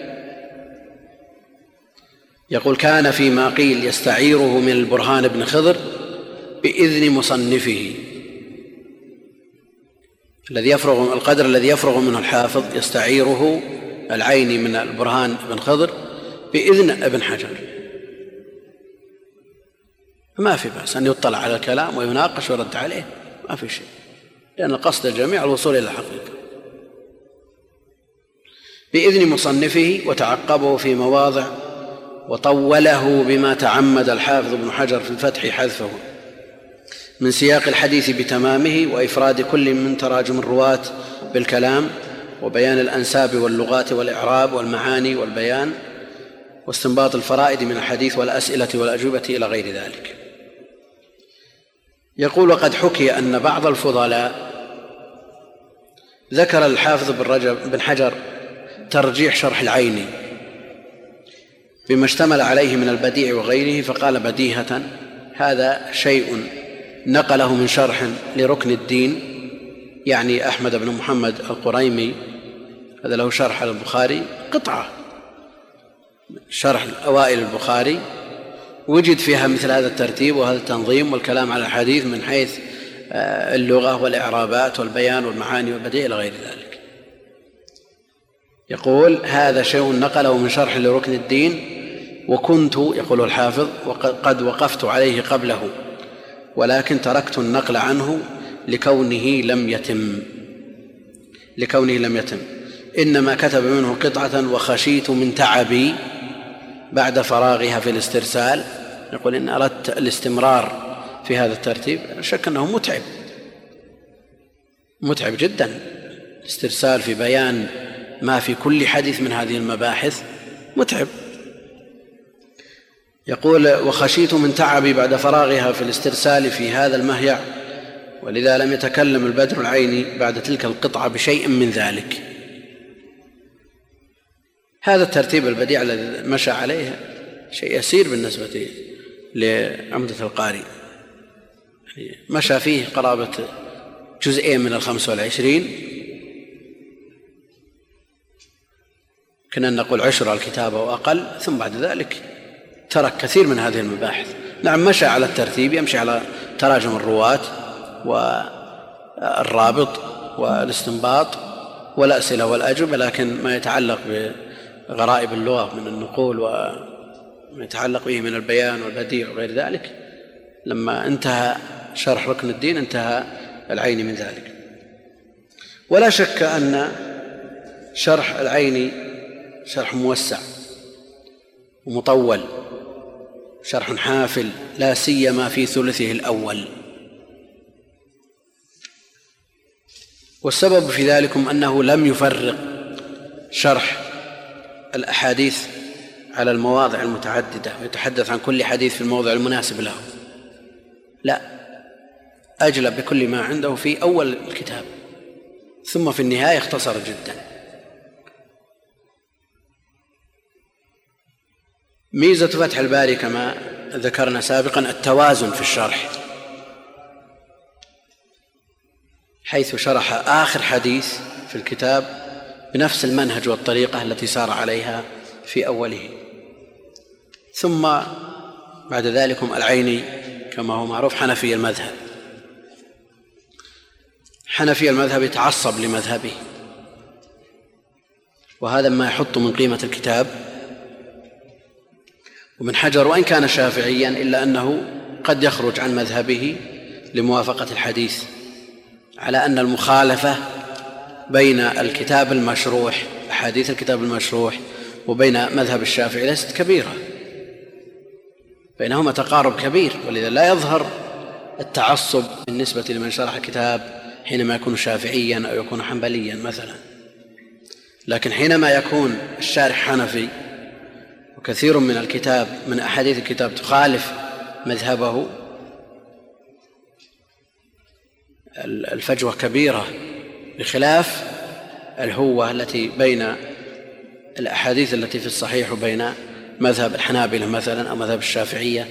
يقول: كان فيما قيل يستعيره من البرهان بن خضر بإذن مصنفه، القدر الذي يفرغ منه الحافظ يستعيره العيني من البرهان بن خضر بإذن ابن حجر. ما في بأس أن يطلع على الكلام ويناقش ويرد عليه، ما في شيء، لأن القصد الجميع الوصول إلى الحقيقة. بإذن مصنفه، وتعقبه في مواضع وطوله بما تعمد الحافظ ابن حجر في الفتح حذفه من سياق الحديث بتمامه، وإفراد كل من تراجم الرواة بالكلام، وبيان الأنساب واللغات والإعراب والمعاني والبيان، واستنباط الفرائد من الحديث والأسئلة والأجوبة إلى غير ذلك. يقول: وقد حكي أن بعض الفضلاء ذكر الحافظ بن حجر ترجيح شرح العيني بما اشتمل عليه من البديع وغيره، فقال بديهة: هذا شيء نقله من شرح لركن الدين، يعني أحمد بن محمد القريمي، هذا له شرح على البخاري، قطعة شرح أوائل البخاري، وجد فيها مثل هذا الترتيب وهذا التنظيم والكلام على الحديث من حيث اللغة والإعرابات والبيان والمعاني والبديع إلى غير ذلك. يقول: هذا شيء نقله من شرح لركن الدين، وكنت، يقول الحافظ، قد وقفت عليه قبله، ولكن تركت النقل عنه لكونه لم يتم، إنما كتب منه قطعة وخشيت من تعبي بعد فراغها في الاسترسال. يقول: إن أردت الاستمرار في هذا الترتيب، شك أنه متعب جدا، الاسترسال في بيان ما في كل حديث من هذه المباحث متعب. يقول: وخشيت من تعبي بعد فراغها في الاسترسال في هذا المهيع، ولذا لم يتكلم البدر العيني بعد تلك القطعة بشيء من ذلك. هذا الترتيب البديع الذي مشى عليه شيء يسير بالنسبة لعمدة القاري، مشى فيه قرابة جزئين من 25، كنا نقول 10 الكتابة وأقل، ثم بعد ذلك ترك كثير من هذه المباحث. نعم، مشى على الترتيب، يمشي على تراجم الرواة والرابط والاستنباط والأسئلة والأجوبة، لكن ما يتعلق بغرائب اللغة من النقول وما يتعلق به من البيان والبديع وغير ذلك، لما انتهى شرح ركن الدين انتهى العيني من ذلك. ولا شك أن شرح العيني شرح موسع ومطول، شرح حافل، لا سيما في ثلثه الأول. والسبب في ذلك أنه لم يفرق شرح الأحاديث على المواضع المتعددة ويتحدث عن كل حديث في الموضع المناسب له، لا، أجلب بكل ما عنده في أول الكتاب، ثم في النهاية اختصر جدا. ميزة فتح الباري كما ذكرنا سابقا التوازن في الشرح، حيث شرح آخر حديث في الكتاب بنفس المنهج والطريقة التي سار عليها في أوله، ثم بعد ذلك العيني كما هو معروف حنفي المذهب يتعصب لمذهبه، وهذا ما يحط من قيمة الكتاب. ومن حجر وإن كان شافعيا إلا أنه قد يخرج عن مذهبه لموافقة الحديث، على أن المخالفة بين الكتاب المشروح، أحاديث الكتاب المشروح، وبين مذهب الشافعي ليست كبيرة، بينهما تقارب كبير، ولذا لا يظهر التعصب بالنسبة لمن شرح الكتاب حينما يكون شافعيا أو يكون حنبليا مثلا. لكن حينما يكون الشارح حنفي وكثير من الكتاب من أحاديث الكتاب تخالف مذهبه، الفجوة كبيرة، بخلاف الهوة التي بين الأحاديث التي في الصحيح وبين مذهب الحنابلة مثلا أو مذهب الشافعية.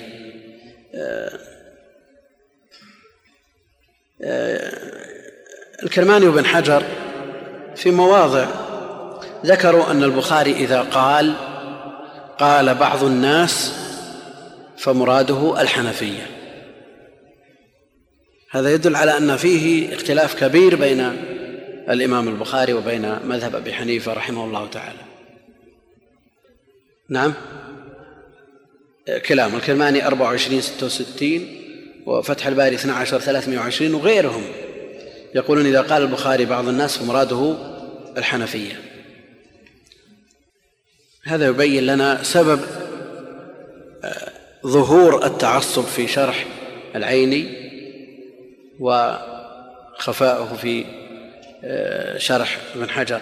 الكرماني وابن حجر في مواضع ذكروا أن البخاري إذا قال بعض الناس فمراده الحنفية. هذا يدل على أن فيه اختلاف كبير بين الإمام البخاري وبين مذهب أبي حنيفة رحمه الله تعالى. نعم، كلام الكرماني 2466 وفتح الباري 12320 وغيرهم يقولون إذا قال البخاري بعض الناس فمراده الحنفية. هذا يبين لنا سبب ظهور التعصب في شرح العيني وخفاءه في شرح ابن حجر.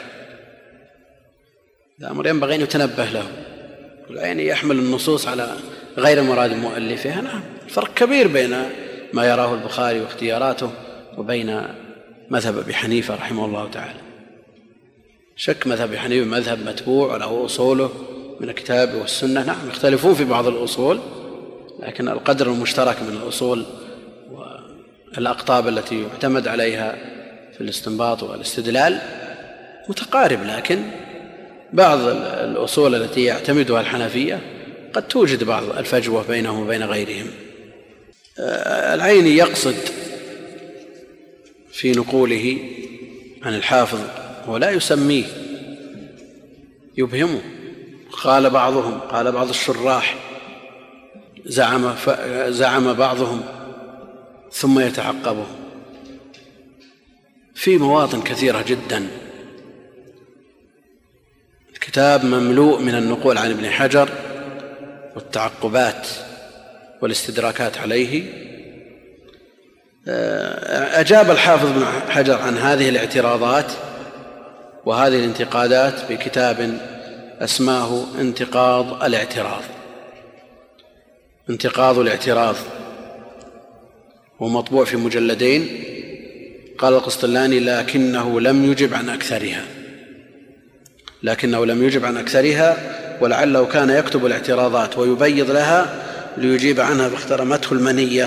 هذا أمر ينبغي أن يتنبه له. العيني يحمل النصوص على غير مراد مؤلفها. نعم، الفرق كبير بين ما يراه البخاري واختياراته وبين مذهب أبي حنيفة رحمه الله تعالى. شك مذهب أبي حنيفة مذهب متبوع وله أصوله من الكتاب والسنة. نعم، يختلفون في بعض الأصول، لكن القدر المشترك من الأصول والأقطاب التي يعتمد عليها في الاستنباط والاستدلال متقارب. لكن بعض الأصول التي يعتمدها الحنفية قد توجد بعض الفجوة بينهم وبين غيرهم. العيني يقصد في نقوله عن الحافظ ولا يسميه، يبهمه. قال بعض الشراح زعم بعضهم ثم يتعقبه في مواطن كثيرة جدا. الكتاب مملوء من النقول عن ابن حجر والتعقبات والاستدراكات عليه. أجاب الحافظ ابن حجر عن هذه الاعتراضات وهذه الانتقادات بكتاب أسماه انتقاض الاعتراض، ومطبوع في مجلدين. قال القسطلاني لكنه لم يجب عن أكثرها ولعله كان يكتب الاعتراضات ويبيض لها ليجيب عنها باخترمته المنية.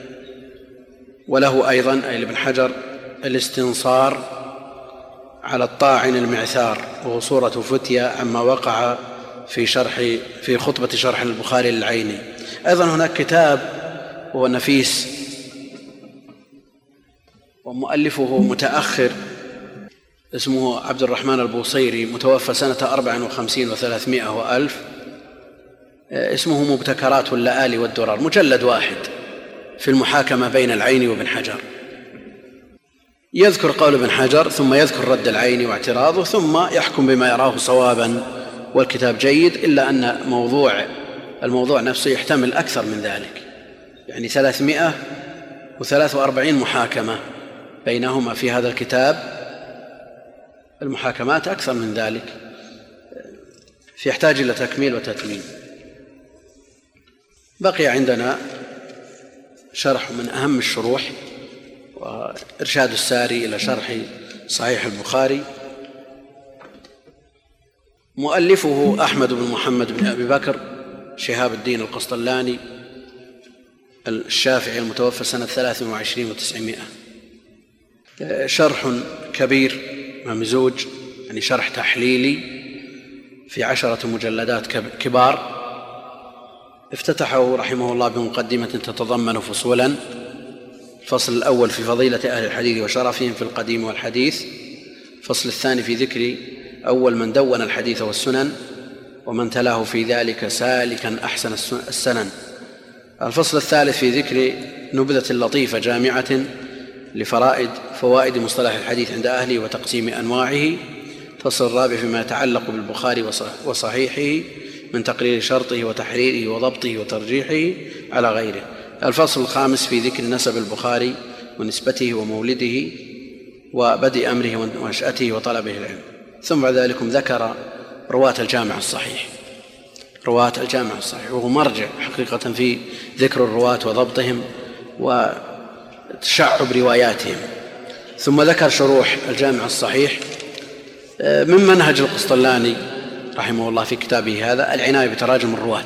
وله أيضا أي لابن حجر الاستنصار على الطاعن المعثار، وهو صورة فتية عما وقع في خطبة شرح البخاري للعيني. أيضا هناك كتاب هو نفيس ومؤلفه متأخر اسمه عبد الرحمن البوصيري، متوفى سنة 54 و300 وألف، اسمه مبتكرات اللآلي والدرر، مجلد واحد في المحاكمة بين العيني وابن حجر. يذكر قول ابن حجر ثم يذكر رد العيني واعتراضه ثم يحكم بما يراه صوابا، والكتاب جيد، إلا أن الموضوع نفسه يحتمل أكثر من ذلك، يعني 343 محاكمة بينهما في هذا الكتاب. المحاكمات أكثر من ذلك، يحتاج إلى تكميل وتتميم. بقي عندنا شرح من أهم الشروح وإرشاد الساري إلى شرح صحيح البخاري. مؤلفه أحمد بن محمد بن أبي بكر شهاب الدين القسطلاني الشافعي، المتوفى سنة 23 و900. شرح كبير ممزوج، يعني شرح تحليلي في 10 مجلدات كبار. افتتحه رحمه الله بمقدمة تتضمن فصولا. الفصل الأول في فضيلة أهل الحديث وشرفهم في القديم والحديث. الفصل الثاني في ذكر أول من دون الحديث والسنن ومن تلاه في ذلك سالكا أحسن السنن. الفصل الثالث في ذكر نبذة لطيفة جامعة فوائد مصطلح الحديث عند أهله وتقسيم أنواعه. الفصل الرابع فيما يتعلق بالبخاري وصحيحه من تقرير شرطه وتحريره وضبطه وترجيحه على غيره. الفصل الخامس في ذكر نسب البخاري ونسبته ومولده وبدء أمره ونشأته وطلبه العلم. ثم بعد ذلك ذكر رواة الجامع الصحيح، وهو مرجع حقيقة في ذكر الرواة وضبطهم وتشعب رواياتهم. ثم ذكر شروح الجامع الصحيح من منهج القسطلاني رحمه الله في كتابه هذا العناية بتراجم الرواة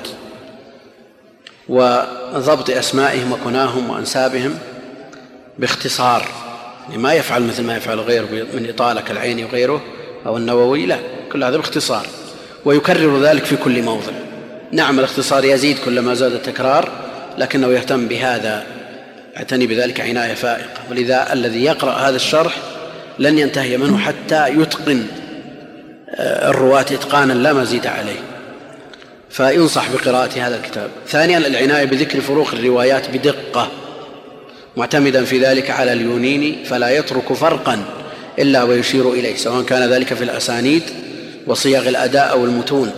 وضبط أسمائهم وكناهم وأنسابهم باختصار، يعني ما يفعل مثل ما يفعل غيره من إطالة كالعيني وغيره أو النووي، لا، كل هذا باختصار، ويكرر ذلك في كل موضع. نعم الاختصار يزيد كلما زاد التكرار، لكنه يهتم بهذا، يعتني بذلك عناية فائقة، ولذا الذي يقرأ هذا الشرح لن ينتهي منه حتى يتقن الرواة إتقانا لا مزيد عليه، فينصح بقراءة هذا الكتاب. ثانيا العناية بذكر فروق الروايات بدقة، معتمدا في ذلك على اليونيني، فلا يترك فرقا إلا ويشير إليه، سواء كان ذلك في الأسانيد وصيغ الأداء أو المتون،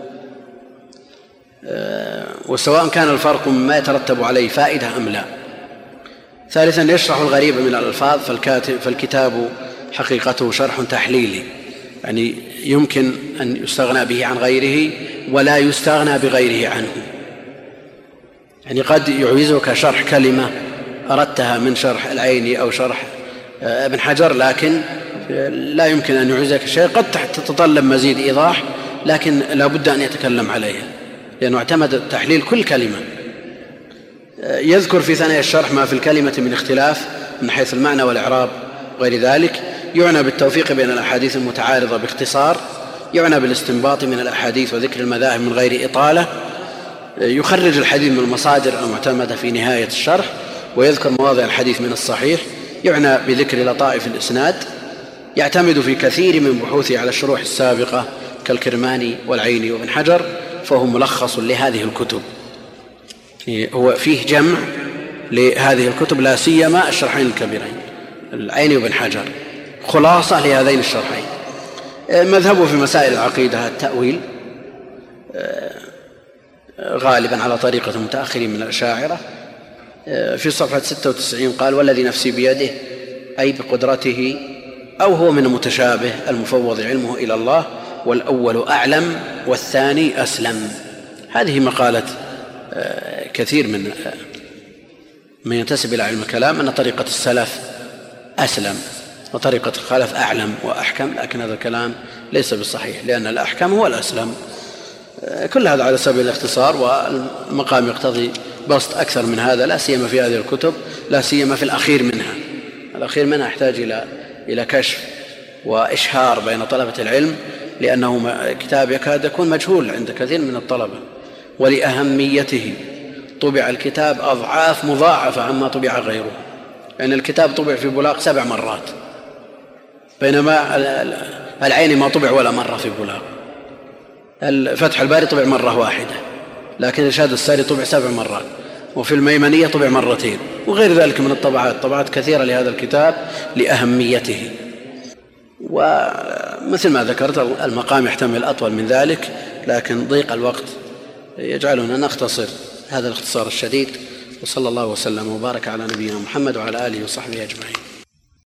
وسواء كان الفرق مما يترتب عليه فائدة أم لا. ثالثا يشرح الغريب من الألفاظ، فالكتاب حقيقته شرح تحليلي، يعني يمكن أن يستغنى به عن غيره ولا يستغنى بغيره عنه، يعني قد يعوزك شرح كلمة أردتها من شرح العيني أو شرح ابن حجر، لكن لا يمكن أن يعوزك شيء، قد تتطلب مزيد إيضاح، لكن لا بد أن يتكلم عليها لأنه اعتمد تحليل كل كلمة. يذكر في ثنايا الشرح ما في الكلمة من اختلاف من حيث المعنى والإعراب وغير ذلك. يعنى بالتوفيق بين الأحاديث المتعارضة باختصار، يعنى بالاستنباط من الأحاديث وذكر المذاهب من غير إطالة، يخرج الحديث من المصادر المعتمدة في نهاية الشرح، ويذكر مواضع الحديث من الصحيح، يعنى بذكر لطائف الإسناد، يعتمد في كثير من بحوثه على الشروح السابقة كالكرماني والعيني وابن حجر، فهو ملخص لهذه الكتب، هو فيه جمع لهذه الكتب، لا سيما الشرحين الكبيرين العيني وابن حجر، خلاصة لهذين الشرحين. مذهبه في مسائل العقيدة التأويل، غالبا على طريقة المتأخرين من الأشاعرة. في صفحة 96 قال: والذي نفسي بيده، أي بقدرته، أو هو من المتشابه المفوض علمه إلى الله، والأول أعلم والثاني أسلم. هذه مقالة كثير من ينتسب إلى علم الكلام، أن طريقة السلف أسلم وطريقة الخلف أعلم وأحكم، لكن هذا الكلام ليس بالصحيح، لأن الأحكم هو الأسلم. كل هذا على سبيل الاختصار، والمقام يقتضي بسط أكثر من هذا، لا سيما في هذه الكتب، لا سيما في الأخير منها. الأخير منها يحتاج إلى كشف وإشهار بين طلبة العلم، لأنه كتاب يكاد يكون مجهول عند كثير من الطلبة، ولأهميته طبع الكتاب أضعاف مضاعفة عما طبع غيره، يعني الكتاب طبع في بولاق 7 مرات، بينما العين ما طبع ولا مرة في بولاق. فتح الباري طبع مرة واحدة، لكن إرشاد الساري طبع 7 مرات، وفي الميمنية طبع 2 مرات، وغير ذلك من طبعات كثيرة لهذا الكتاب لأهميته. ومثل ما ذكرت المقام يحتمل أطول من ذلك، لكن ضيق الوقت يجعلنا نختصر هذا الاختصار الشديد. وصلى الله وسلم وبارك على نبينا محمد وعلى آله وصحبه أجمعين.